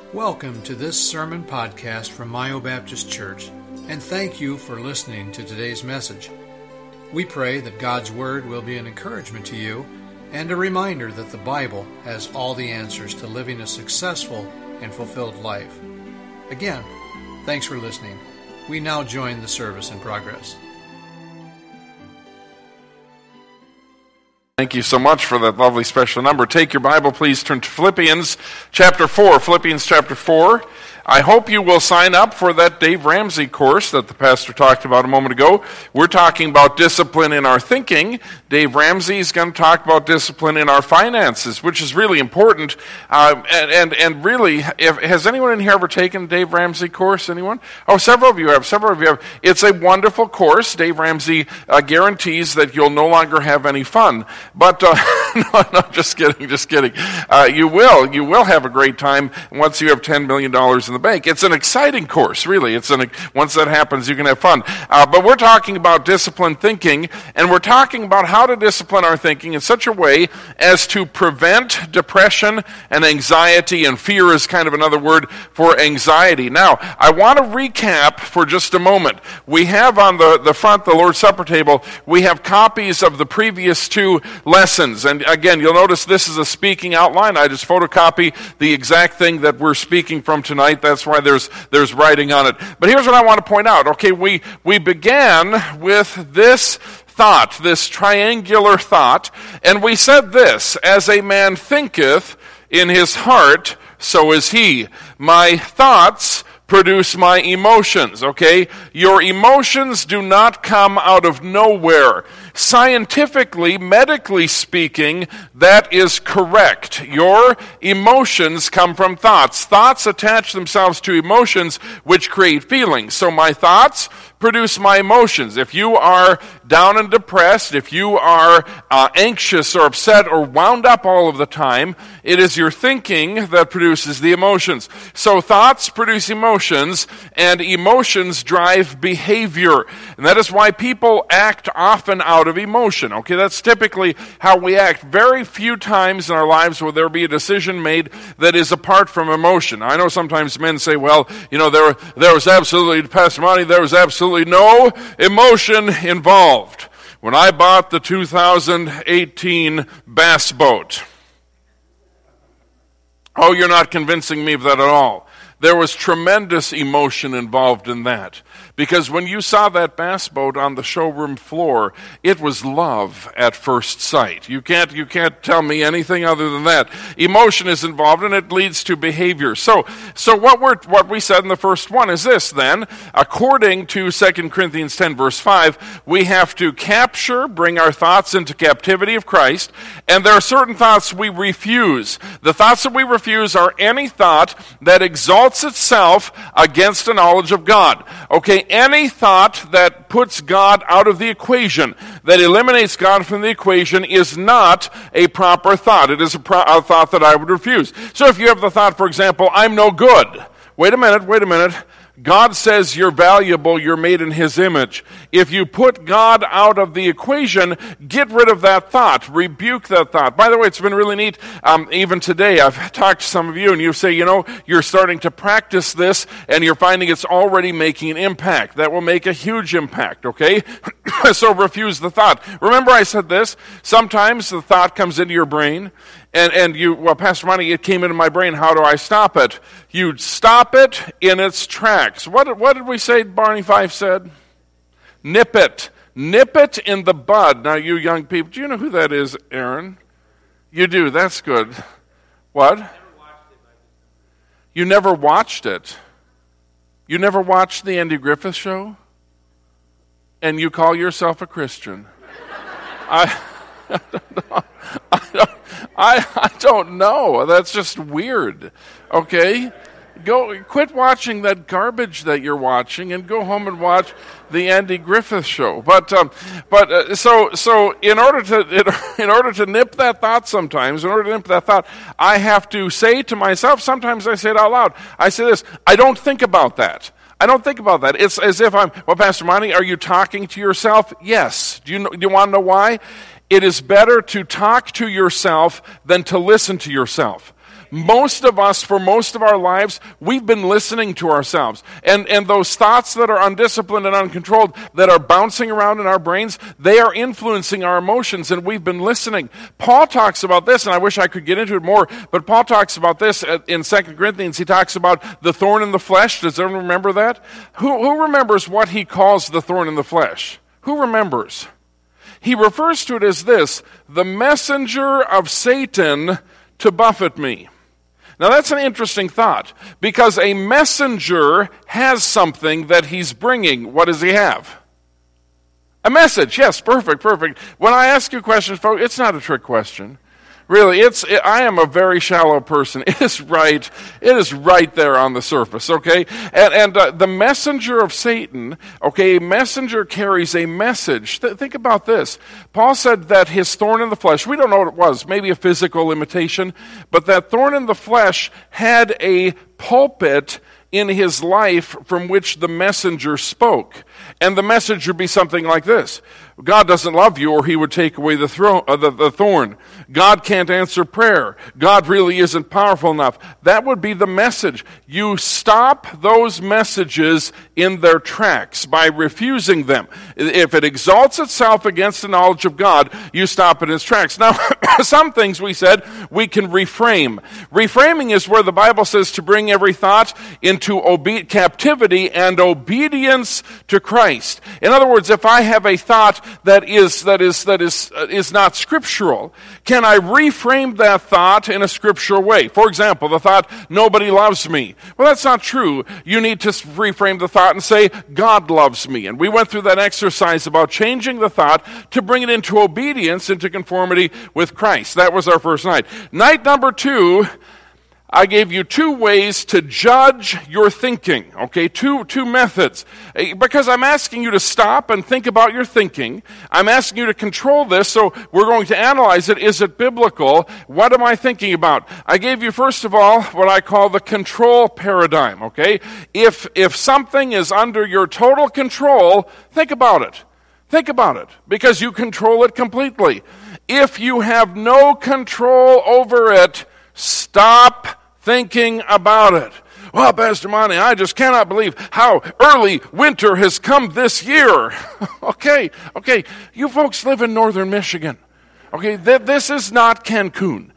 Welcome to this sermon podcast from Mayo Baptist Church, and thank you for listening to today's message. We pray that God's Word will be an encouragement to you and a reminder that the Bible has all the answers to living a successful and fulfilled life. Again, thanks for listening. We now join the service in progress. Thank you so much for that lovely special number. Take your Bible, please turn to Philippians chapter 4. Philippians chapter 4. I hope you will sign up for that Dave Ramsey course that the pastor talked about a moment ago. We're talking about discipline in our thinking. Dave Ramsey is going to talk about discipline in our finances, which is really important. And really, has anyone in here ever taken a Dave Ramsey course? Anyone? Oh, several of you have. It's a wonderful course. Dave Ramsey guarantees that you'll no longer have any fun. But no, just kidding. You will have a great time once you have $10 million in the bank. It's an exciting course, really. Once that happens, you can have fun. But we're talking about disciplined thinking, and we're talking about how to discipline our thinking in such a way as to prevent depression and anxiety, and fear is kind of another word for anxiety. Now, I want to recap for just a moment. We have on the front, the Lord's Supper table, we have copies of the previous two lessons. And again, you'll notice this is a speaking outline. I just photocopy the exact thing that we're speaking from tonight. That's why there's writing on it. But here's what I want to point out. Okay, we began with this thought, this triangular thought, and we said this: as a man thinketh in his heart, so is he. My thoughts produce my emotions, okay? Your emotions do not come out of nowhere. Scientifically, medically speaking, that is correct. Your emotions come from thoughts. Thoughts attach themselves to emotions, which create feelings. So my thoughts produce my emotions. If you are down and depressed, if you are anxious or upset or wound up all of the time, it is your thinking that produces the emotions. So thoughts produce emotions, and emotions drive behavior. And that is why people act often out of emotion. Okay, that's typically how we act. Very few times in our lives will there be a decision made that is apart from emotion. I know sometimes men say, well, there was absolutely, Pastor Monty, there was absolutely no emotion involved when I bought the 2018 bass boat. Oh, you're not convincing me of that at all. There was tremendous emotion involved in that. Because when you saw that bass boat on the showroom floor, it was love at first sight. You can't tell me anything other than that. Emotion is involved, and it leads to behavior. So what we said in the first one is this then: according to 2 Corinthians 10 verse 5, we have to bring our thoughts into captivity of Christ, and there are certain thoughts we refuse. The thoughts that we refuse are any thought that exalts itself against the knowledge of God. Okay, any thought that puts God out of the equation, that eliminates God from the equation, is not a proper thought. It is a thought that I would refuse. So if you have the thought, for example, I'm no good. Wait a minute. God says you're valuable, you're made in His image. If you put God out of the equation, get rid of that thought. Rebuke that thought. By the way, it's been really neat. Even today, I've talked to some of you, and you say, you're starting to practice this, and you're finding it's already making an impact. That will make a huge impact, okay? So refuse the thought. Remember I said this? Sometimes the thought comes into your brain, and Pastor Monty, it came into my brain. How do I stop it? You stop it in its tracks. What did we say Barney Fife said? Nip it. Nip it in the bud. Now, you young people, do you know who that is, Aaron? You do. That's good. What? You never watched it. You never watched the Andy Griffith Show? And you call yourself a Christian? I don't know. That's just weird. Okay? Quit watching that garbage that you're watching and go home and watch the Andy Griffith Show. So in order to nip that thought, I have to say to myself, sometimes I say it out loud. I say this: I don't think about that. It's as if Pastor Monty, are you talking to yourself? Yes. Do you want to know why? It is better to talk to yourself than to listen to yourself. most of us, for most of our lives, we've been listening to ourselves. And those thoughts that are undisciplined and uncontrolled, that are bouncing around in our brains, they are influencing our emotions, and we've been listening. Paul talks about this, and I wish I could get into it more, but Paul talks about this in 2 Corinthians. He talks about the thorn in the flesh. Does everyone remember that? Who remembers what he calls the thorn in the flesh? Who remembers? He refers to it as this: the messenger of Satan to buffet me. Now that's an interesting thought, because a messenger has something that he's bringing. What does he have? A message. Yes, perfect. When I ask you questions, folks, it's not a trick question. Really, I am a very shallow person. It is right there on the surface, okay? And the messenger of Satan, okay, a messenger carries a message. Think about this. Paul said that his thorn in the flesh, we don't know what it was, maybe a physical imitation, but that thorn in the flesh had a pulpit in his life from which the messenger spoke. And the message would be something like this: God doesn't love you, or he would take away the thorn. God can't answer prayer. God really isn't powerful enough. That would be the message. You stop those messages in their tracks by refusing them. If it exalts itself against the knowledge of God, you stop it in its tracks. Now, some things we said we can reframe. Reframing is where the Bible says to bring every thought into captivity and obedience to Christ. In other words, if I have a thought that is not scriptural, can I reframe that thought in a scriptural way? For example, the thought, nobody loves me. Well, that's not true. You need to reframe the thought and say, God loves me. And we went through that exercise about changing the thought to bring it into obedience, into conformity with Christ. That was our first night. Night number 2, I gave you 2 ways to judge your thinking, okay? Two methods. Because I'm asking you to stop and think about your thinking. I'm asking you to control this, so we're going to analyze it. Is it biblical? What am I thinking about? I gave you, first of all, what I call the control paradigm, okay? If something is under your total control, think about it. Think about it, because you control it completely. If you have no control over it, stop thinking about it. Well, Pastor Monty, I just cannot believe how early winter has come this year. Okay. You folks live in northern Michigan. Okay, this is not Cancun.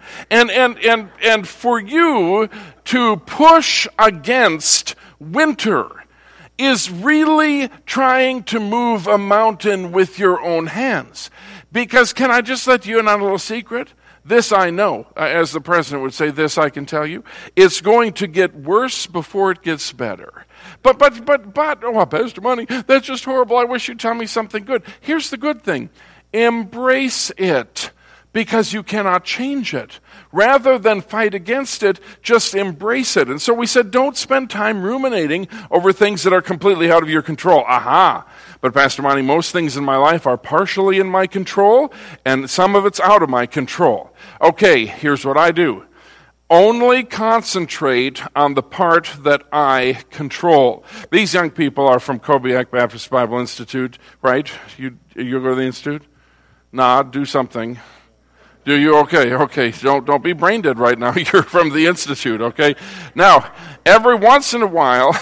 And for you to push against winter is really trying to move a mountain with your own hands. Because can I just let you in on a little secret? This I know, as the president would say, this I can tell you. It's going to get worse before it gets better. But, oh, Pastor Money, that's just horrible. I wish you'd tell me something good. Here's the good thing. Embrace it, because you cannot change it. Rather than fight against it, just embrace it. And so we said, don't spend time ruminating over things that are completely out of your control. Aha! But Pastor Monty, most things in my life are partially in my control, and some of it's out of my control. Okay, here's what I do. Only concentrate on the part that I control. These young people are from Kobiak Baptist Bible Institute, right? You go to the Institute? Nah, do something. Do you? Okay. Don't be brain dead right now. You're from the Institute, okay? Now, every once in a while,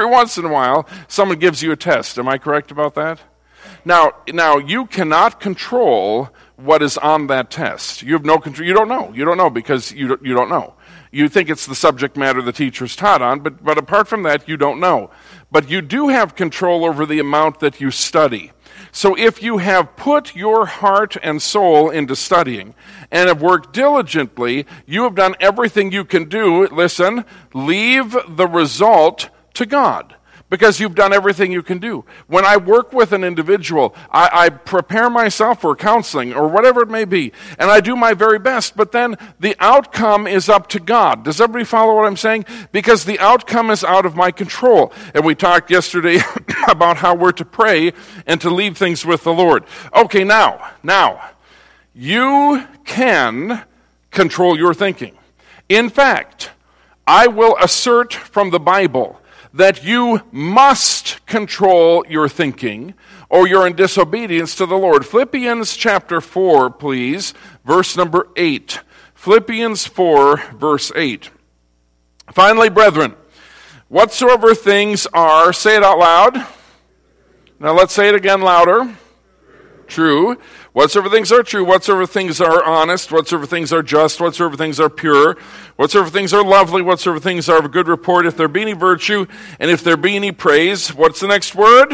someone gives you a test. Am I correct about that? Now you cannot control what is on that test. You have no control. You don't know because you don't know. You think it's the subject matter the teacher's taught on, but apart from that, you don't know. But you do have control over the amount that you study. So if you have put your heart and soul into studying and have worked diligently, you have done everything you can do. Listen, leave the result to God, because you've done everything you can do. When I work with an individual, I prepare myself for counseling or whatever it may be, and I do my very best, but then the outcome is up to God. Does everybody follow what I'm saying? Because the outcome is out of my control. And we talked yesterday about how we're to pray and to leave things with the Lord. Okay, now, you can control your thinking. In fact, I will assert from the Bible that you must control your thinking, or you're in disobedience to the Lord. Philippians chapter 4, please, verse number 8. Philippians 4, verse 8. Finally, brethren, whatsoever things are, say it out loud. Now let's say it again louder. True. Whatsoever things are true, whatsoever things are honest, whatsoever things are just, whatsoever things are pure, whatsoever things are lovely, whatsoever things are of a good report, if there be any virtue, and if there be any praise, what's the next word?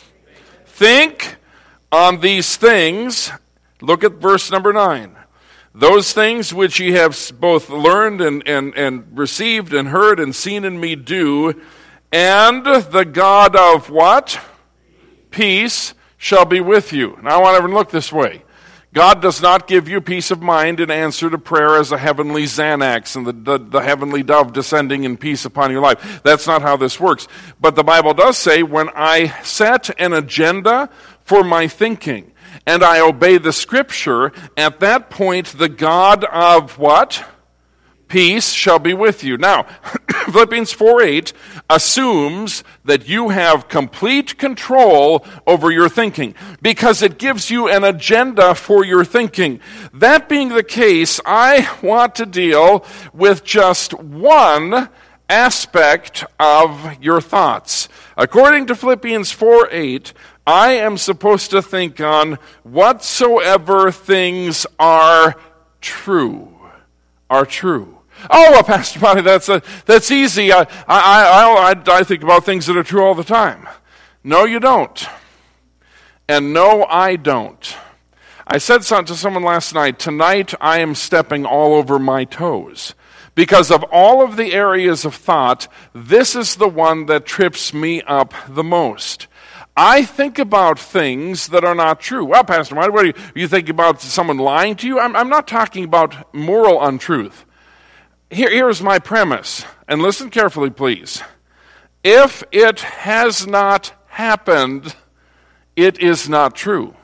Think on these things. Look at verse number 9. Those things which ye have both learned and received and heard and seen in me do, and the God of what? Peace shall be with you. Now I want everyone to look this way. God does not give you peace of mind in answer to prayer as a heavenly Xanax and the heavenly dove descending in peace upon your life. That's not how this works. But the Bible does say, when I set an agenda for my thinking and I obey the Scripture, at that point the God of what? Peace shall be with you. Now, Philippians 4:8 assumes that you have complete control over your thinking because it gives you an agenda for your thinking. That being the case, I want to deal with just one aspect of your thoughts. According to Philippians 4:8, I am supposed to think on whatsoever things are true. Are true. Oh, well, Pastor Monty, that's easy. I think about things that are true all the time. No, you don't. And no, I don't. I said something to someone last night. Tonight, I am stepping all over my toes. Because of all of the areas of thought, this is the one that trips me up the most. I think about things that are not true. Well, Pastor Monty, what do you think about someone lying to you? I'm not talking about moral untruth. Here's my premise, and listen carefully, please. If it has not happened, it is not true.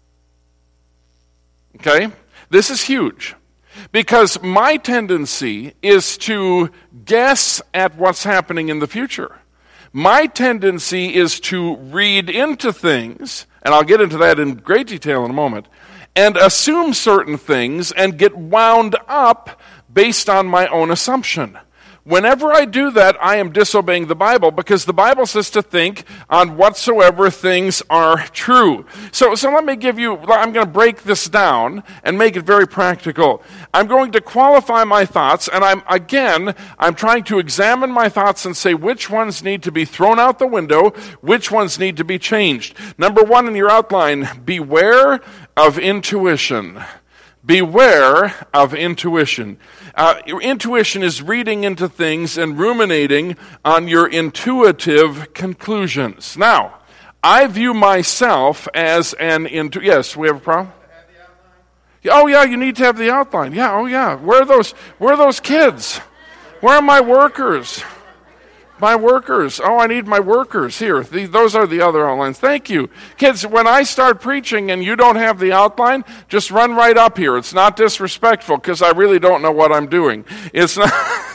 Okay? This is huge, because my tendency is to guess at what's happening in the future. My tendency is to read into things, and I'll get into that in great detail in a moment, and assume certain things and get wound up based on my own assumption. Whenever I do that, I am disobeying the Bible, because the Bible says to think on whatsoever things are true. So let me I'm going to break this down and make it very practical. I'm going to qualify my thoughts, and I'm trying to examine my thoughts and say which ones need to be thrown out the window, which ones need to be changed. Number 1 in your outline, beware of intuition. Beware of intuition. Intuition is reading into things and ruminating on your intuitive conclusions. Now, I view myself as yes, we have a problem? Oh yeah, you need to have the outline. Yeah, oh yeah. Where are those kids? Where are my workers? My workers. Oh, I need my workers. Here, those are the other outlines. Thank you. Kids, when I start preaching and you don't have the outline, just run right up here. It's not disrespectful, because I really don't know what I'm doing. It's not,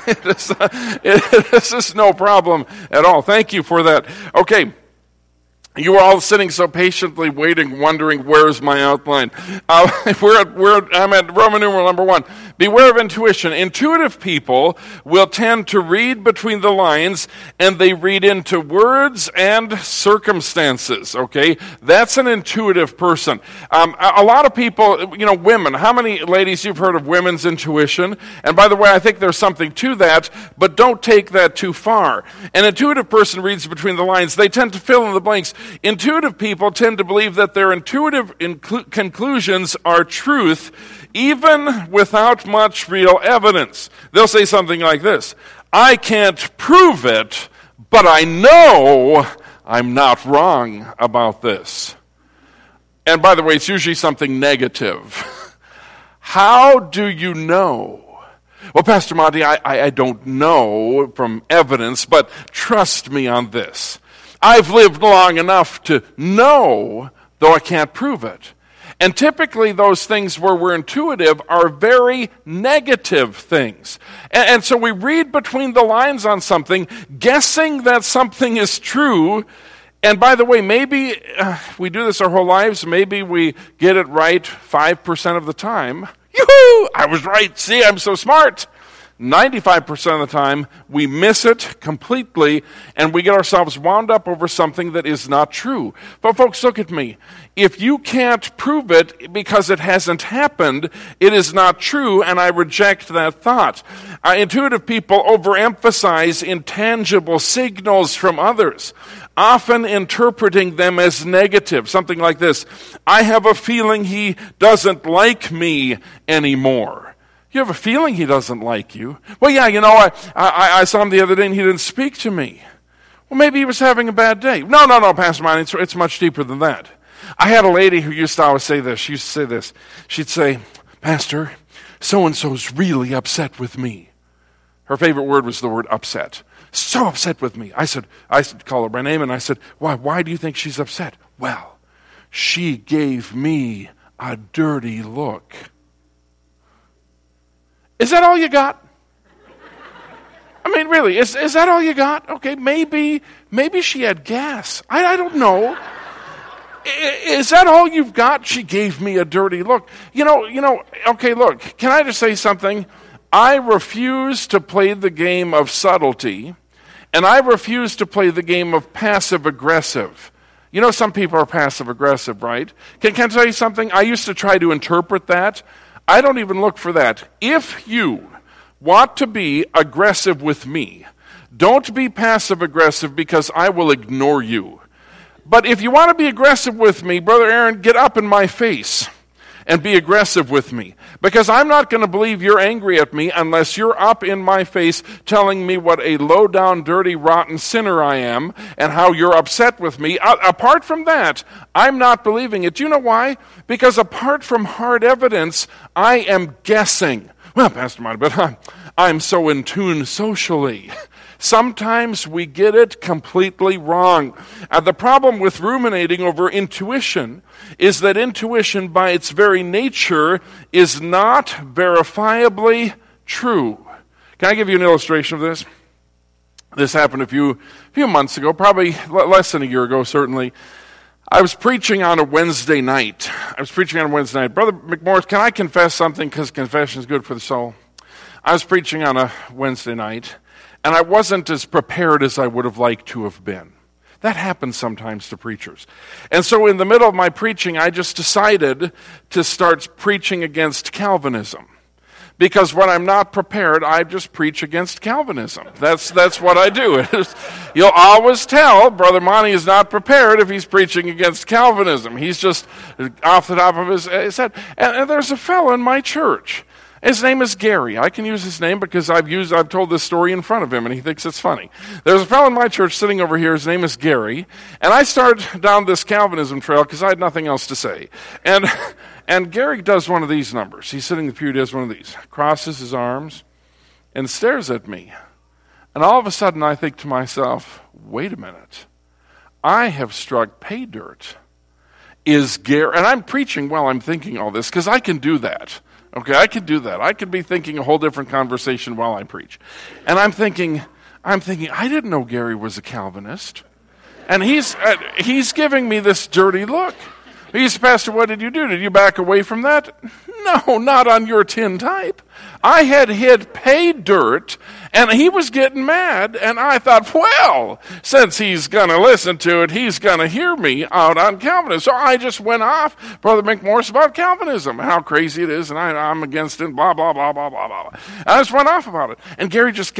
this is no problem at all. Thank you for that. Okay. You are all sitting so patiently waiting, wondering, where's my outline? I'm at Roman numeral number 1. Beware of intuition. Intuitive people will tend to read between the lines, and they read into words and circumstances, okay? That's an intuitive person. A lot of people, women, how many ladies you've heard of women's intuition? And by the way, I think there's something to that, but don't take that too far. An intuitive person reads between the lines. They tend to fill in the blanks. Intuitive people tend to believe that their intuitive conclusions are truth, even without much real evidence. They'll say something like this: I can't prove it, but I know I'm not wrong about this. And by the way, it's usually something negative. How do you know? Well, Pastor Monty, I don't know from evidence, but trust me on this. I've lived long enough to know, though I can't prove it. And typically those things where we're intuitive are very negative things. And so we read between the lines on something, guessing that something is true. And by the way, maybe we do this our whole lives. Maybe we get it right 5% of the time. Yoo-hoo! I was right. See, I'm so smart. 95% of the time, we miss it completely, and we get ourselves wound up over something that is not true. But folks, look at me. If you can't prove it because it hasn't happened, it is not true, and I reject that thought. Intuitive people overemphasize intangible signals from others, often interpreting them as negative. Something like this: I have a feeling he doesn't like me anymore. You have a feeling he doesn't like you. Well, yeah, I saw him the other day and he didn't speak to me. Well, maybe he was having a bad day. No, Pastor Mine, it's much deeper than that. I had a lady who used to always say this. She used to say this. She'd say, Pastor, so-and-so's really upset with me. Her favorite word was the word upset. So upset with me. I said, call her by name, and I said, why do you think she's upset? Well, she gave me a dirty look. Is that all you got? I mean, really, is that all you got? Okay, maybe she had gas. I don't know. Is that all you've got? She gave me a dirty look. Okay, look, can I just say something? I refuse to play the game of subtlety, and I refuse to play the game of passive-aggressive. You know, some people are passive-aggressive, right? Can I tell you something? I used to try to interpret that. I don't even look for that. If you want to be aggressive with me, don't be passive-aggressive, because I will ignore you. But if you want to be aggressive with me, Brother Aaron, get up in my face and be aggressive with me. Because I'm not going to believe you're angry at me unless you're up in my face telling me what a low-down, dirty, rotten sinner I am and how you're upset with me. Apart from that, I'm not believing it. Do you know why? Because apart from hard evidence, I am guessing. Well, Pastor Martin, but I'm so in tune socially. Sometimes we get it completely wrong. The problem with ruminating over intuition is that intuition, by its very nature, is not verifiably true. Can I give you an illustration of this? This happened a few months ago, probably less than a year ago, certainly. I was preaching on a Wednesday night. Brother McMorris, can I confess something? Because confession is good for the soul. I was preaching on a Wednesday night, and I wasn't as prepared as I would have liked to have been. That happens sometimes to preachers. And so in the middle of my preaching, I just decided to start preaching against Calvinism. Because when I'm not prepared, I just preach against Calvinism. That's what I do. You'll always tell Brother Monty is not prepared if he's preaching against Calvinism. He's just off the top of his head. And there's a fellow in my church. His name is Gary. I can use his name because I've told this story in front of him, and he thinks it's funny. There's a fellow in my church sitting over here. His name is Gary. And I started down this Calvinism trail because I had nothing else to say. And Gary does one of these numbers. He's sitting in the pew, does one of these. Crosses his arms and stares at me. And all of a sudden I think to myself, wait a minute. I have struck pay dirt. Is Gary... And I'm preaching while I'm thinking all this because I can do that. Okay, I could do that. I could be thinking a whole different conversation while I preach. And I'm thinking, I didn't know Gary was a Calvinist. And he's giving me this dirty look. He said, Pastor, what did you do? Did you back away from that? No, not on your tin type. I had hit pay dirt, and he was getting mad, and I thought, well, since he's going to listen to it, he's going to hear me out on Calvinism. So I just went off, Brother McMorris, about Calvinism, how crazy it is, and I'm against it, blah, blah, blah, blah, blah, blah. I just went off about it. And Gary just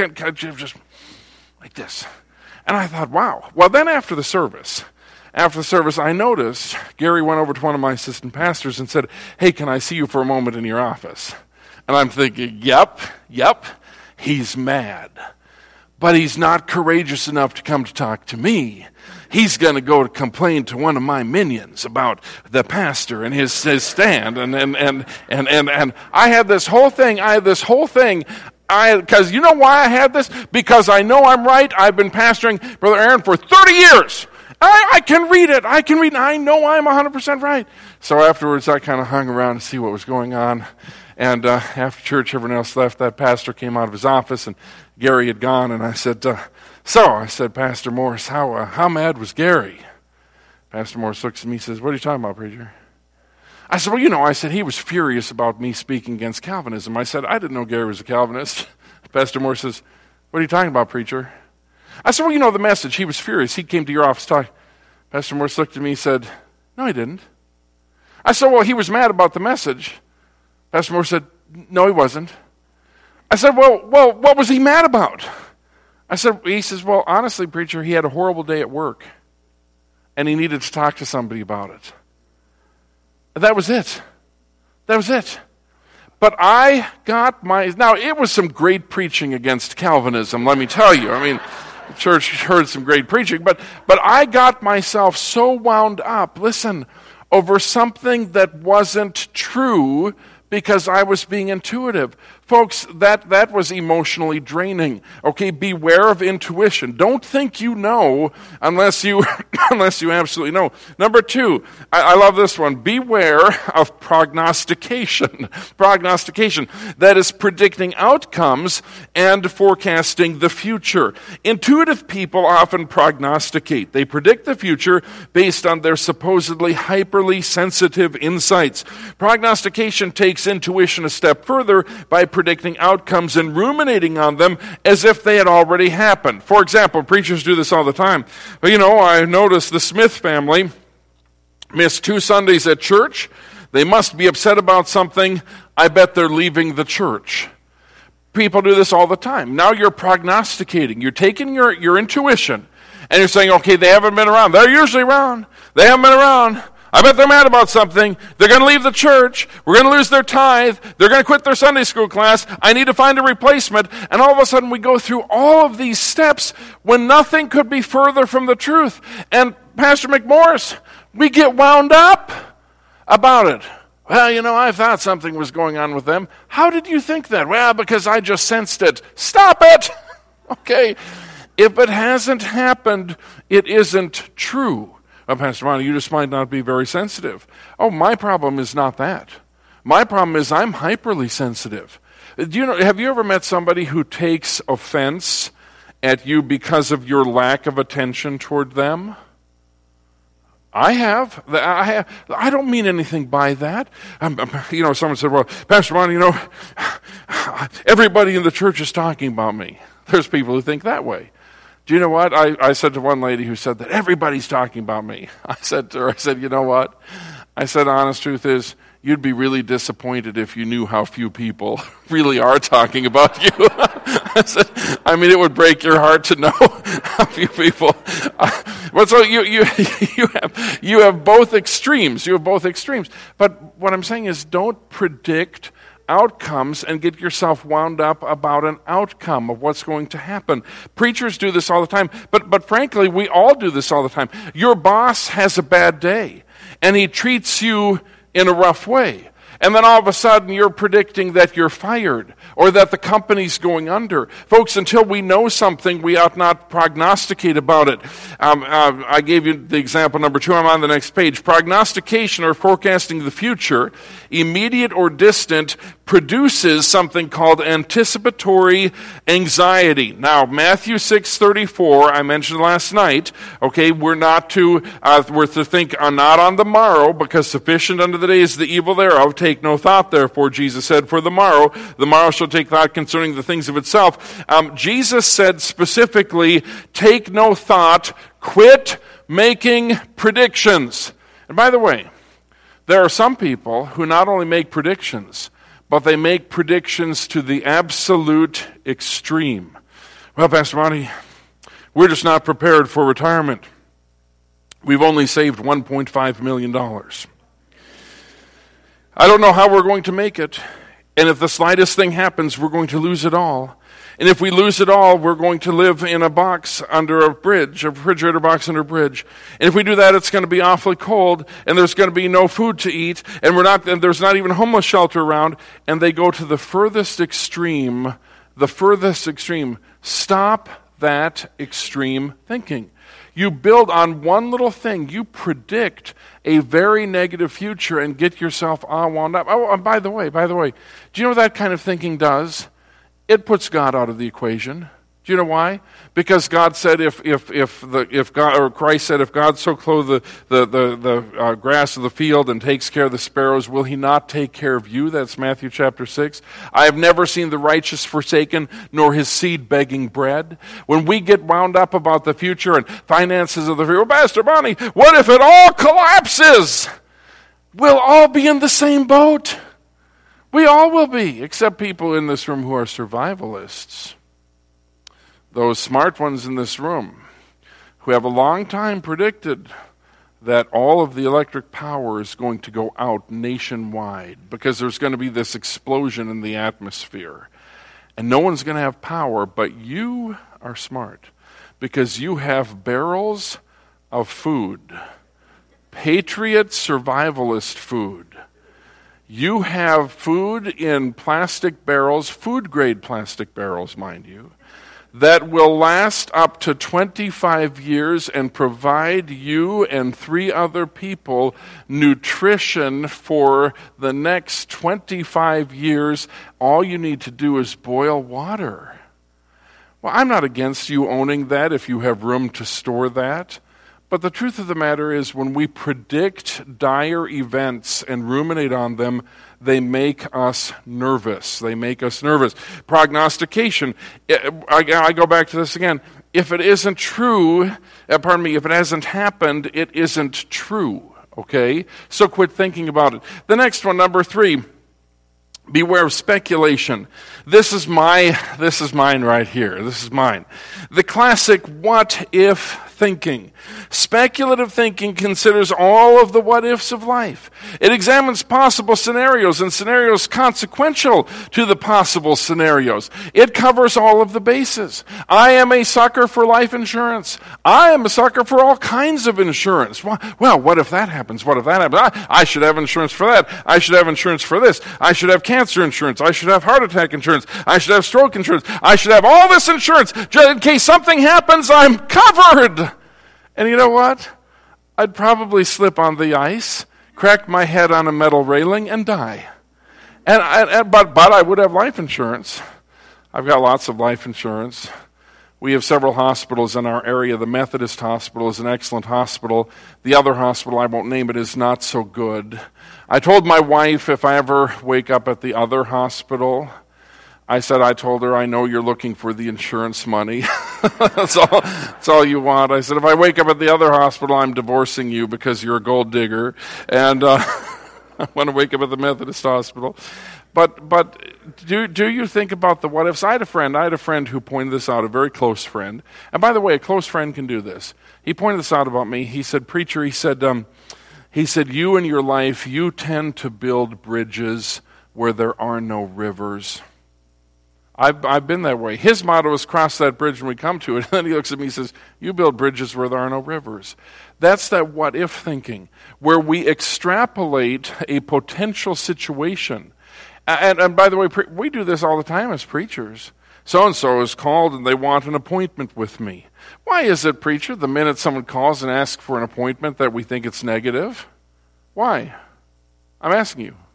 like this. And I thought, wow. Well, then after the service, I noticed Gary went over to one of my assistant pastors and said, hey, can I see you for a moment in your office? And I'm thinking, yep, he's mad. But he's not courageous enough to come to talk to me. He's going to go to complain to one of my minions about the pastor and his stand. And I had this whole thing. Because you know why I had this? Because I know I'm right. I've been pastoring Brother Aaron for 30 years. I can read it. I know I'm 100% right. So afterwards, I kind of hung around to see what was going on. And after church, everyone else left. That pastor came out of his office, and Gary had gone. And I said, Pastor Morris, how mad was Gary? Pastor Morris looks at me and says, what are you talking about, preacher? I said, well, I said, he was furious about me speaking against Calvinism. I said, I didn't know Gary was a Calvinist. Pastor Moore says, what are you talking about, preacher? I said, well, the message. He was furious. He came to your office talking. Pastor Morse looked at me and said, no, he didn't. I said, well, he was mad about the message. Pastor Morse said, no, he wasn't. I said, well, what was he mad about? He says, well, honestly, preacher, he had a horrible day at work, and he needed to talk to somebody about it. That was it. But I got now it was some great preaching against Calvinism, let me tell you. The church heard some great preaching, but I got myself so wound up, over something that wasn't true because I was being intuitive. Folks, that was emotionally draining. Okay, beware of intuition. Don't think you know unless you absolutely know. Number 2, I love this one. Beware of prognostication. Prognostication, that is predicting outcomes and forecasting the future. Intuitive people often prognosticate. They predict the future based on their supposedly hyperly sensitive insights. Prognostication takes intuition a step further by predicting outcomes and ruminating on them as if they had already happened. For example, preachers do this all the time. I noticed the Smith family missed 2 Sundays at church. They must be upset about something. I bet they're leaving the church. People do this all the time. Now you're prognosticating. You're taking your intuition and you're saying, okay, they haven't been around. They're usually around. They haven't been around. I bet they're mad about something. They're going to leave the church. We're going to lose their tithe. They're going to quit their Sunday school class. I need to find a replacement. And all of a sudden we go through all of these steps when nothing could be further from the truth. And Pastor McMorris, we get wound up about it. Well, I thought something was going on with them. How did you think that? Well, because I just sensed it. Stop it! Okay. If it hasn't happened, it isn't true. Pastor Ronnie, you just might not be very sensitive. Oh, my problem is not that. My problem is I'm hyperly sensitive. Have you ever met somebody who takes offense at you because of your lack of attention toward them? I have. I don't mean anything by that. Someone said, well, Pastor Ronnie, everybody in the church is talking about me. There's people who think that way. Do you know what? I said to one lady who said that everybody's talking about me. I said to her, you know what? I said, honest truth is, you'd be really disappointed if you knew how few people really are talking about you. I said, it would break your heart to know how few people. But so you have both extremes. You have both extremes. But what I'm saying is, don't predict outcomes and get yourself wound up about an outcome of what's going to happen. Preachers do this all the time, but frankly, we all do this all the time. Your boss has a bad day, and he treats you in a rough way. And then all of a sudden you're predicting that you're fired or that the company's going under. Folks, until we know something, we ought not prognosticate about it. I gave you the example number 2. I'm on the next page. Prognostication or forecasting the future, immediate or distant, produces something called anticipatory anxiety. Now, Matthew 6:34, I mentioned last night, okay, we're to think not on the morrow, because sufficient unto the day is the evil thereof. Take no thought, therefore, Jesus said, for the morrow shall take thought concerning the things of itself. Jesus said specifically, take no thought, quit making predictions. And by the way, there are some people who not only make predictions, but they make predictions to the absolute extreme. Well, Pastor Monty, we're just not prepared for retirement. We've only saved $1.5 million. I don't know how we're going to make it. And if the slightest thing happens, we're going to lose it all. And if we lose it all, we're going to live in a box under a bridge, a refrigerator box under a bridge. And if we do that, it's going to be awfully cold, and there's going to be no food to eat, and there's not even homeless shelter around. And they go to the furthest extreme. Stop that extreme thinking. You build on one little thing. You predict a very negative future and get yourself all wound up. Oh, and by the way, do you know what that kind of thinking does? It puts God out of the equation. Do you know why? Because God said, if God, or Christ said, if God so clothe the grass of the field and takes care of the sparrows, will He not take care of you? That's Matthew chapter 6. I have never seen the righteous forsaken, nor his seed begging bread. When we get wound up about the future and finances of the future, well, Pastor Bonnie, what if it all collapses? We'll all be in the same boat. We all will be, except people in this room who are survivalists. Those smart ones in this room who have a long time predicted that all of the electric power is going to go out nationwide because there's going to be this explosion in the atmosphere. And no one's going to have power, but you are smart because you have barrels of food, Patriot survivalist food. You have food in plastic barrels, food-grade plastic barrels, mind you, that will last up to 25 years and provide you and 3 other people nutrition for the next 25 years. All you need to do is boil water. Well, I'm not against you owning that if you have room to store that. But the truth of the matter is, when we predict dire events and ruminate on them, they make us nervous. They make us nervous. Prognostication. I go back to this again. If it isn't true, if it hasn't happened, it isn't true. Okay? So quit thinking about it. The next one, number 3. Beware of speculation. This is mine right here. This is mine. The classic what if thinking. Speculative thinking considers all of the what ifs of life. It examines possible scenarios and scenarios consequential to the possible scenarios. It covers all of the bases. I am a sucker for life insurance. I am a sucker for all kinds of insurance. Well, what if that happens? What if that happens? I should have insurance for that. I should have insurance for this. I should have cancer insurance. I should have heart attack insurance. I should have stroke insurance. I should have all this insurance. Just in case something happens, I'm covered. And you know what? I'd probably slip on the ice, crack my head on a metal railing, and die. But I would have life insurance. I've got lots of life insurance. We have several hospitals in our area. The Methodist Hospital is an excellent hospital. The other hospital, I won't name it, is not so good. I told my wife if I ever wake up at the other hospital, I told her, I know you're looking for the insurance money. That's all you want. I said, if I wake up at the other hospital, I'm divorcing you because you're a gold digger. And I want to wake up at the Methodist Hospital. But do you think about the what ifs? I had a friend who pointed this out, a very close friend. And by the way, a close friend can do this. He pointed this out about me. He said, preacher, he said, you in your life, you tend to build bridges where there are no rivers. I've been that way. His motto is cross that bridge when we come to it. And then he looks at me and says, you build bridges where there are no rivers. That's that what if thinking, where we extrapolate a potential situation. And by the way, we do this all the time as preachers. So-and-so is called and they want an appointment with me. Why is it, preacher, the minute someone calls and asks for an appointment that we think it's negative? Why? I'm asking you.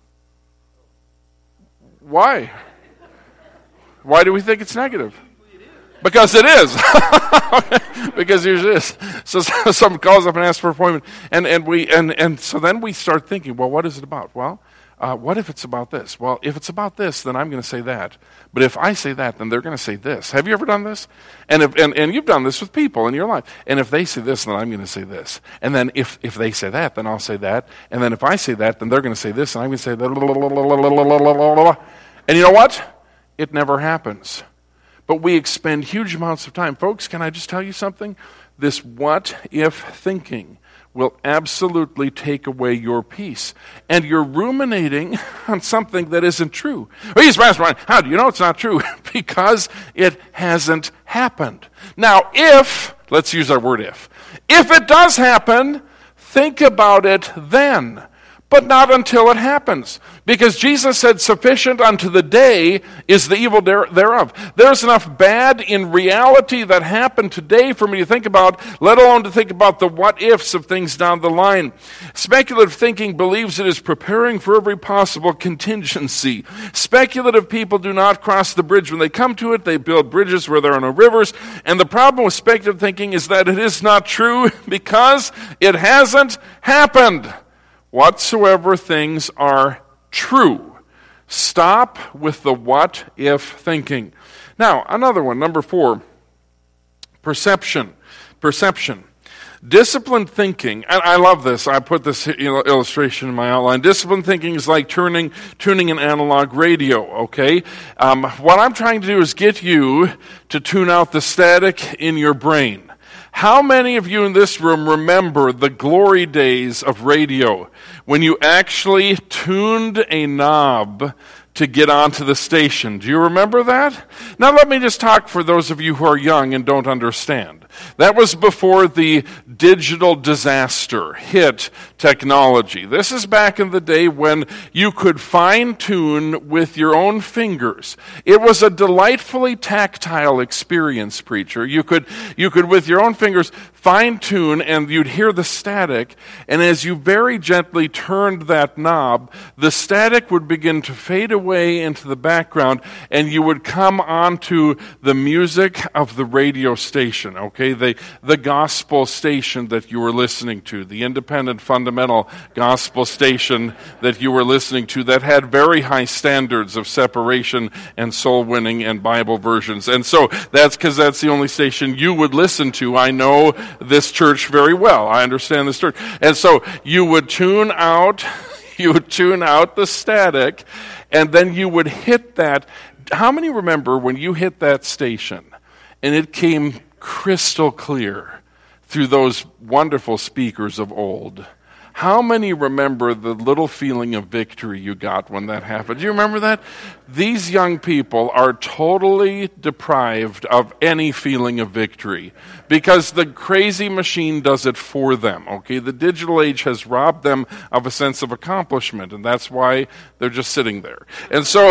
Why? Why do we think it's negative? Because it is. Because usually it is. So someone calls up and asks for an appointment, and so then we start thinking, well, what is it about? Well, what if it's about this? Well, if it's about this, then I'm going to say that. But if I say that, then they're going to say this. Have you ever done this? And you've done this with people in your life. And if they say this, then I'm going to say this. And then if they say that, then I'll say that. And then if I say that, then they're going to say this, and I'm going to say that. And you know what? It never happens. But we expend huge amounts of time. Folks, can I just tell you something? This what-if thinking will absolutely take away your peace. And you're ruminating on something that isn't true. Well, he's Pastor, how do you know it's not true? Because it hasn't happened. Now, let's use our word if it does happen, think about it then. but not until it happens. Because Jesus said, sufficient unto the day is the evil thereof. There's enough bad in reality that happened today for me to think about, let alone to think about the what-ifs of things down the line. Speculative thinking believes it is preparing for every possible contingency. Speculative people do not cross the bridge when they come to it. They build bridges where there are no rivers. And the problem with speculative thinking is that it is not true because it hasn't happened. Whatsoever things are true. Stop with the what-if thinking. Now, another one, number 4, perception. Perception. Disciplined thinking, and I love this, I put this illustration in my outline. Disciplined thinking is like tuning an analog radio, okay? What I'm trying to do is get you to tune out the static in your brain. How many of you in this room remember the glory days of radio when you actually tuned a knob to get onto the station? Do you remember that? Now let me just talk for those of you who are young and don't understand. That was before the digital disaster hit technology. This is back in the day when you could fine-tune with your own fingers. It was a delightfully tactile experience, preacher. You could with your own fingers fine-tune and you'd hear the static, and as you very gently turned that knob, the static would begin to fade away into the background and you would come onto the music of the radio station, okay? The gospel station that you were listening to, the independent fundamental gospel station that you were listening to that had very high standards of separation and soul winning and Bible versions. And so that's because that's the only station you would listen to. I know this church very well. I understand this church. And so you would tune out the static, and then you would hit that. How many remember when you hit that station and it came crystal clear through those wonderful speakers of old? How many remember the little feeling of victory you got when that happened? Do you remember that? These young people are totally deprived of any feeling of victory because the crazy machine does it for them, okay? The digital age has robbed them of a sense of accomplishment, and that's why they're just sitting there. And so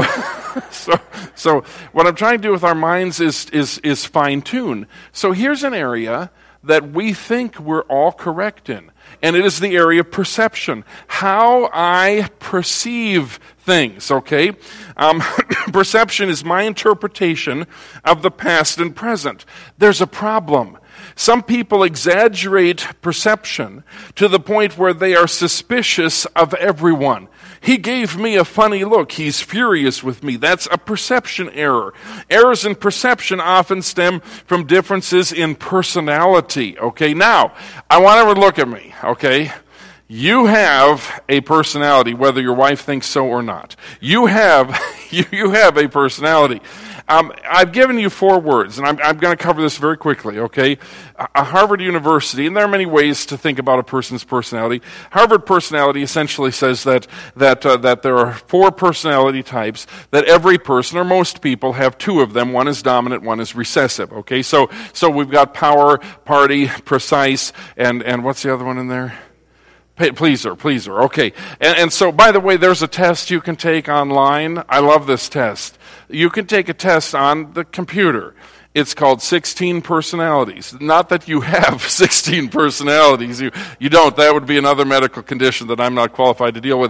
so what I'm trying to do with our minds is fine-tune. So here's an area that we think we're all correct in. And it is the area of perception, how I perceive things, okay? Perception is my interpretation of the past and present. There's a problem. Some people exaggerate perception to the point where they are suspicious of everyone. He gave me a funny look. He's furious with me. That's a perception error. Errors in perception often stem from differences in personality. Okay, now, I want everyone to look at me, okay? You have a personality, whether your wife thinks so or not. You have a personality. I've given you 4 words, and I'm going to cover this very quickly, okay? Harvard University, and there are many ways to think about a person's personality. Harvard personality essentially says that there are 4 personality types, that every person, or most people, have 2 of them. One is dominant, one is recessive, okay? So we've got power, party, precise, and what's the other one in there? Pleaser, okay. And so, by the way, there's a test you can take online. I love this test. You can take a test on the computer. It's called 16 personalities. Not that you have 16 personalities. You don't. That would be another medical condition that I'm not qualified to deal with.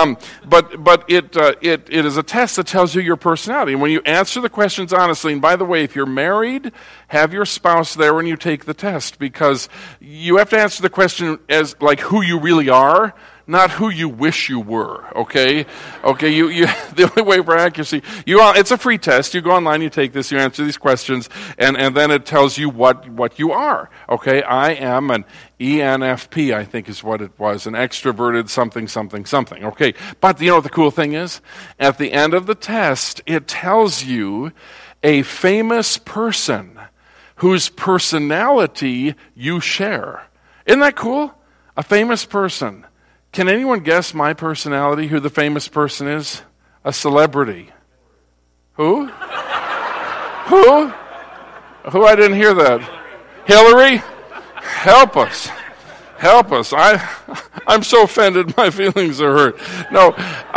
But it is a test that tells you your personality. And when you answer the questions honestly, and by the way, if you're married, have your spouse there when you take the test, because you have to answer the question as like who you really are, not who you wish you were, okay? Okay, you the only way for accuracy, it's a free test. You go online, you take this, you answer these questions, and then it tells you what you are, okay? I am an ENFP, I think is what it was, an extroverted something, okay? But you know what the cool thing is? At the end of the test, it tells you a famous person whose personality you share. Isn't that cool? A famous person. Can anyone guess my personality, who the famous person is? A celebrity. Who? Who? I didn't hear that. Hillary? Help us. Help us. I'm so offended. My feelings are hurt. No,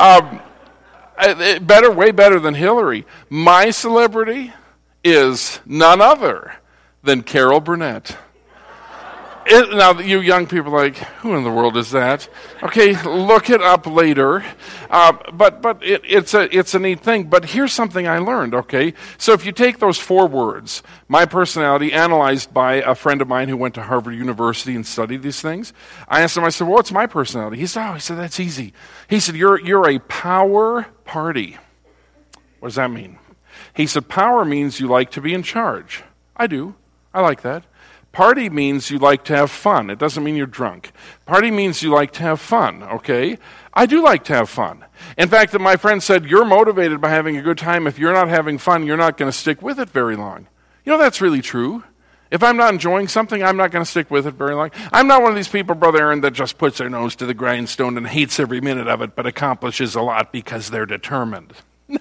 way better than Hillary. My celebrity is none other than Carol Burnett. Now, you young people are like, who in the world is that? Okay, look it up later. But it's a neat thing. But here's something I learned, okay? So if you take those 4 words, my personality, analyzed by a friend of mine who went to Harvard University and studied these things, I asked him, I said, well, what's my personality? He said, that's easy. He said, you're a power party. What does that mean? He said, power means you like to be in charge. I do. I like that. Party means you like to have fun. It doesn't mean you're drunk. Party means you like to have fun, okay? I do like to have fun. In fact, my friend said, you're motivated by having a good time. If you're not having fun, you're not going to stick with it very long. You know, that's really true. If I'm not enjoying something, I'm not going to stick with it very long. I'm not one of these people, Brother Aaron, that just puts their nose to the grindstone and hates every minute of it, but accomplishes a lot because they're determined.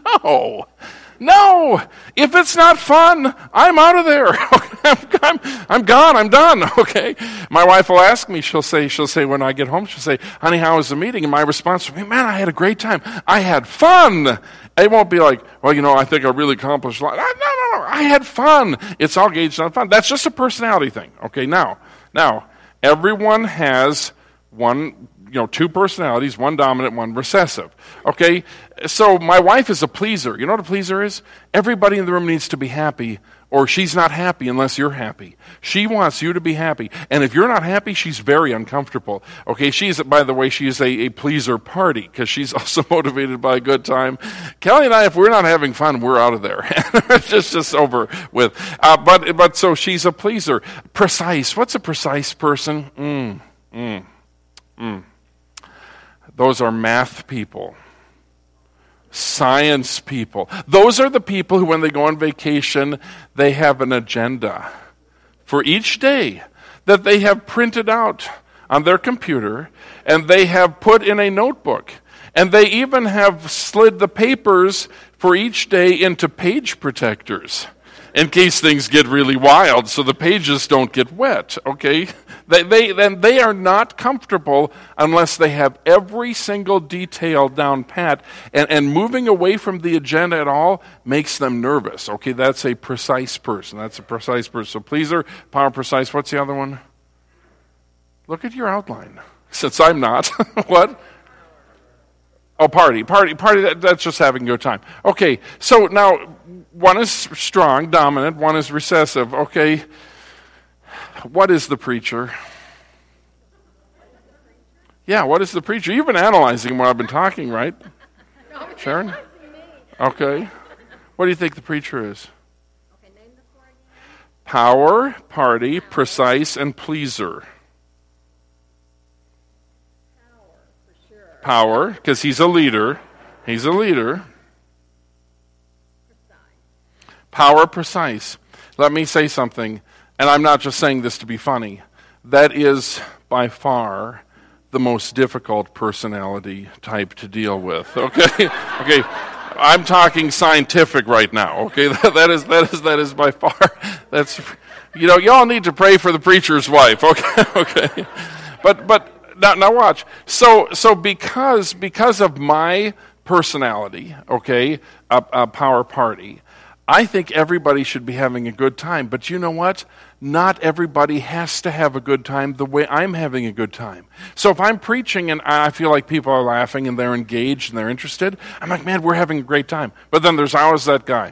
No, if it's not fun, I'm out of there. I'm gone. I'm done. Okay. My wife will ask me. She'll say when I get home, she'll say, "Honey, how was the meeting?" And my response will be, "Man, I had a great time. I had fun." It won't be like, "Well, I think I really accomplished a lot." No. I had fun. It's all gauged on fun. That's just a personality thing. Okay. Now, everyone has one. 2 personalities, one dominant, one recessive. Okay? So my wife is a pleaser. You know what a pleaser is? Everybody in the room needs to be happy, or she's not happy unless you're happy. She wants you to be happy. And if you're not happy, she's very uncomfortable. Okay? By the way, she is a pleaser party, because she's also motivated by a good time. Kelly and I, if we're not having fun, we're out of there. It's just over with. But so she's a pleaser. Precise. What's a precise person? Those are math people, science people. Those are the people who, when they go on vacation, they have an agenda for each day that they have printed out on their computer, and they have put in a notebook. And they even have slid the papers for each day into page protectors in case things get really wild, so the pages don't get wet, okay? They are not comfortable unless they have every single detail down pat, and moving away from the agenda at all makes them nervous, okay? That's a precise person. So pleaser, power, precise. What's the other one? Look at your outline, since I'm not. What? Oh, party. That's just having a good time. Okay, so now one is strong, dominant, one is recessive. Okay, what is the preacher? Yeah, what is the preacher? You've been analyzing what I've been talking, right? No, Sharon? Okay. What do you think the preacher is? Okay, name the 4 again. Power, party, precise, and pleaser. Power, because he's a leader. Power, precise. Let me say something, and I'm not just saying this to be funny. That is by far the most difficult personality type to deal with. Okay? Okay. I'm talking scientific right now. Okay? That is by far. That's y'all need to pray for the preacher's wife. Okay? Okay. But now watch. So because of my personality, okay, a power party, I think everybody should be having a good time. But you know what? Not everybody has to have a good time the way I'm having a good time. So if I'm preaching and I feel like people are laughing and they're engaged and they're interested, I'm like, man, we're having a great time. But then there's always that guy.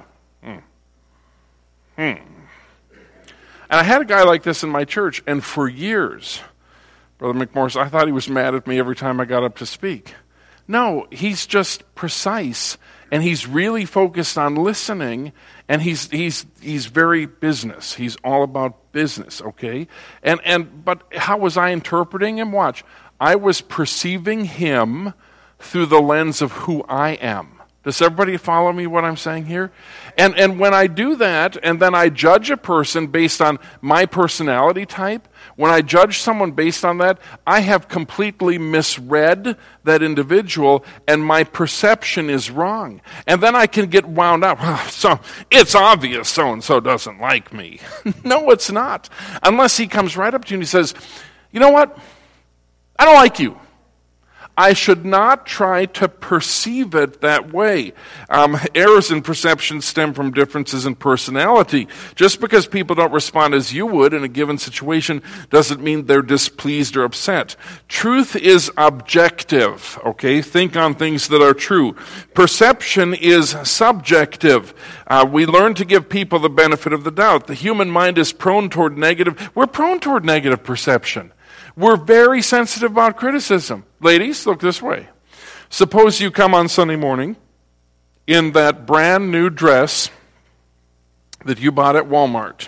And I had a guy like this in my church, and for years, Brother McMorris, I thought he was mad at me every time I got up to speak. No, he's just precise, and he's really focused on listening, and he's very business. He's all about business, okay? But how was I interpreting him? Watch. I was perceiving him through the lens of who I am. Does everybody follow me what I'm saying here? And when I do that, and then I judge a person based on my personality type, when I judge someone based on that, I have completely misread that individual, and my perception is wrong. And then I can get wound up. So it's obvious so-and-so doesn't like me. No, it's not. Unless he comes right up to you and he says, you know what? I don't like you. I should not try to perceive it that way. Errors in perception stem from differences in personality. Just because people don't respond as you would in a given situation doesn't mean they're displeased or upset. Truth is objective, okay? Think on things that are true. Perception is subjective. We learn to give people the benefit of the doubt. The human mind is prone toward negative. We're prone toward negative perception. We're very sensitive about criticism. Ladies, look this way. Suppose you come on Sunday morning in that brand new dress that you bought at Walmart.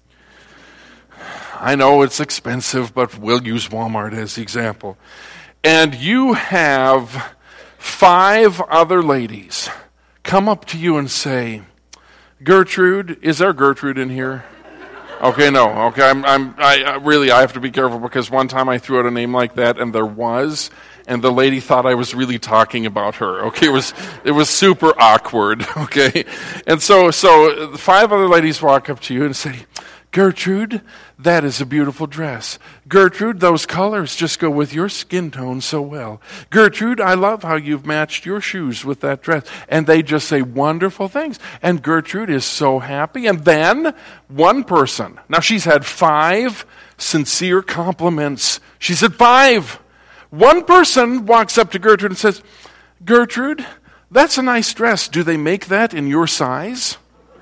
I know it's expensive, but we'll use Walmart as the example. And you have 5 other ladies come up to you and say, Gertrude, is there Gertrude in here? Okay, no. Okay, I have to be careful because one time I threw out a name like that and there was, and the lady thought I was really talking about her. Okay, it was super awkward. Okay, and so 5 other ladies walk up to you and say, Gertrude, that is a beautiful dress. Gertrude, those colors just go with your skin tone so well. Gertrude, I love how you've matched your shoes with that dress. And they just say wonderful things. And Gertrude is so happy. And then one person, now she's had 5 sincere compliments. She said 5. One person walks up to Gertrude and says, Gertrude, that's a nice dress. Do they make that in your size?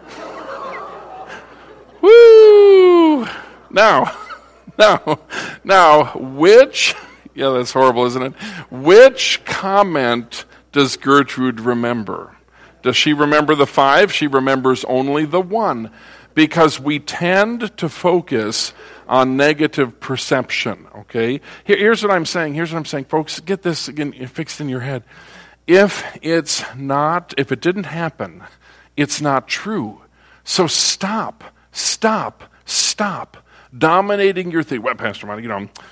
Woo! Now, which, yeah, that's horrible, isn't it? Which comment does Gertrude remember? Does she remember the 5? She remembers only the 1, because we tend to focus on negative perception, okay? Here's what I'm saying, folks, get this again fixed in your head. If it didn't happen, it's not true. So stop dominating your thing. Well, Pastor Monty,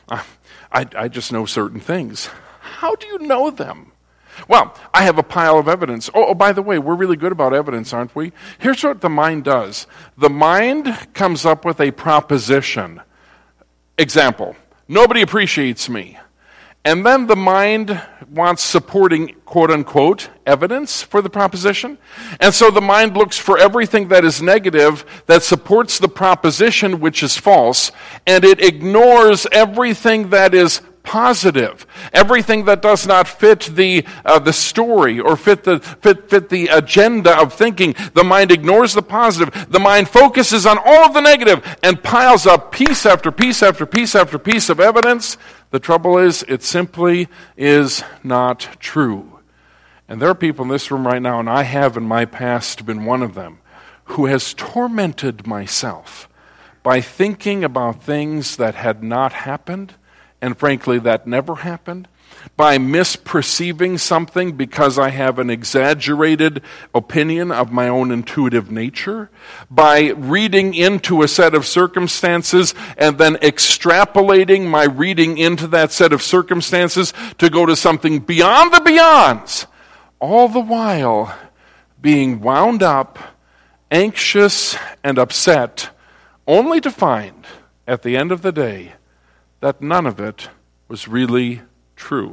I just know certain things. How do you know them? Well, I have a pile of evidence. Oh, by the way, we're really good about evidence, aren't we? Here's what the mind does. The mind comes up with a proposition. Example, nobody appreciates me. And then the mind wants supporting, quote-unquote, evidence for the proposition. And so the mind looks for everything that is negative that supports the proposition, which is false, and it ignores everything that is positive, everything that does not fit the story or fit the agenda of thinking. The mind ignores the positive. The mind focuses on all of the negative and piles up piece after piece after piece after piece of evidence. The trouble is, it simply is not true. And there are people in this room right now, and I have in my past been one of them, who has tormented myself by thinking about things that had not happened, and frankly, that never happened, by misperceiving something because I have an exaggerated opinion of my own intuitive nature, by reading into a set of circumstances and then extrapolating my reading into that set of circumstances to go to something beyond the beyonds, all the while being wound up, anxious, and upset, only to find at the end of the day that none of it was really true.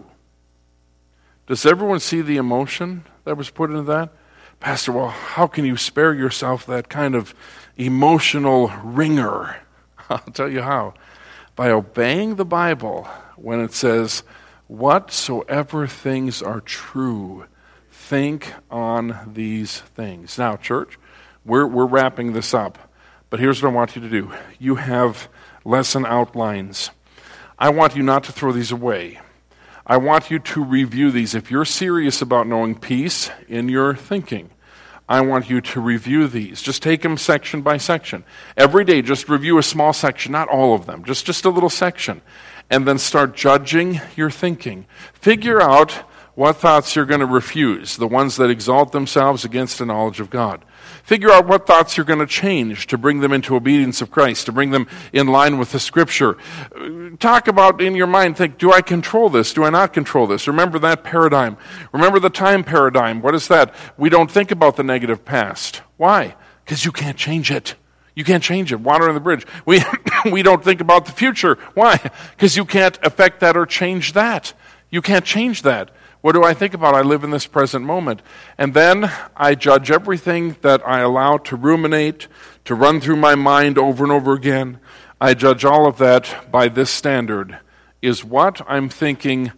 Does everyone see the emotion that was put into that? Pastor, well, how can you spare yourself that kind of emotional ringer? I'll tell you how. By obeying the Bible when it says, whatsoever things are true, think on these things. Now, church, we're wrapping this up, but here's what I want you to do. You have lesson outlines. I want you not to throw these away. I want you to review these. If you're serious about knowing peace in your thinking, I want you to review these. Just take them section by section. Every day, just review a small section, not all of them, just a little section. And then start judging your thinking. Figure out what thoughts you're going to refuse, the ones that exalt themselves against the knowledge of God. Figure out what thoughts you're going to change to bring them into obedience of Christ, to bring them in line with the Scripture. Talk about in your mind, think, do I control this? Do I not control this? Remember that paradigm. Remember the time paradigm. What is that? We don't think about the negative past. Why? Because you can't change it. You can't change it. Water on the bridge. We don't think about the future. Why? Because you can't affect that or change that. You can't change that. What do I think about? I live in this present moment. And then I judge everything that I allow to ruminate, to run through my mind over and over again. I judge all of that by this standard. Is what I'm thinking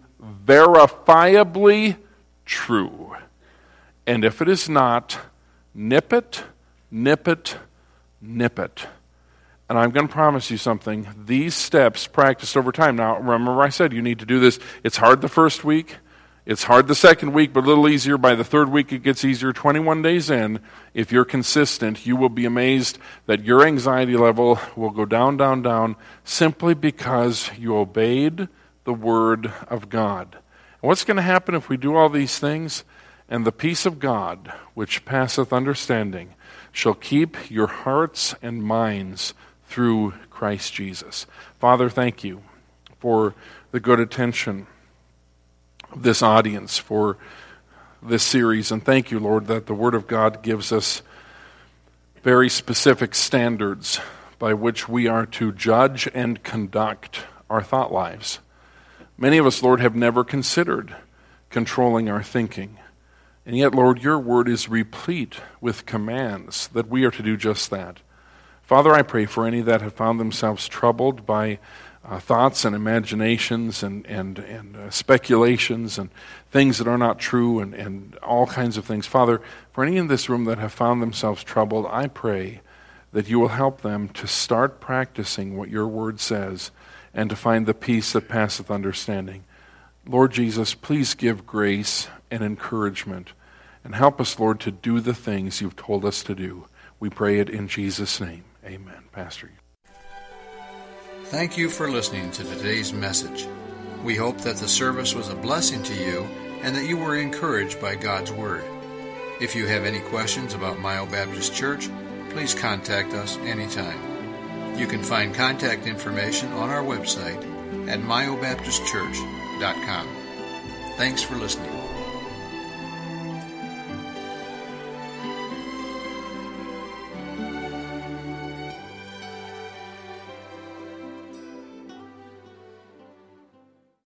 verifiably true? And if it is not, nip it, nip it, nip it. And I'm going to promise you something. These steps practiced over time. Now, remember I said you need to do this. It's hard the first week. It's hard the second week, but a little easier. By the third week, it gets easier. 21 days in, if you're consistent, you will be amazed that your anxiety level will go down, down, down, simply because you obeyed the Word of God. And what's going to happen if we do all these things? And the peace of God, which passeth understanding, shall keep your hearts and minds through Christ Jesus. Father, thank you for the good attention of this audience, for this series. And thank you, Lord, that the Word of God gives us very specific standards by which we are to judge and conduct our thought lives. Many of us, Lord, have never considered controlling our thinking. And yet, Lord, your word is replete with commands that we are to do just that. Father, I pray for any that have found themselves troubled by thoughts and imaginations and speculations and things that are not true and all kinds of things. Father, for any in this room that have found themselves troubled, I pray that you will help them to start practicing what your word says and to find the peace that passeth understanding. Lord Jesus, please give grace and encouragement and help us, Lord, to do the things you've told us to do. We pray it in Jesus' name. Amen. Pastor. Thank you for listening to today's message. We hope that the service was a blessing to you and that you were encouraged by God's Word. If you have any questions about Myo Baptist Church, please contact us anytime. You can find contact information on our website at myobaptistchurch.com. Thanks for listening.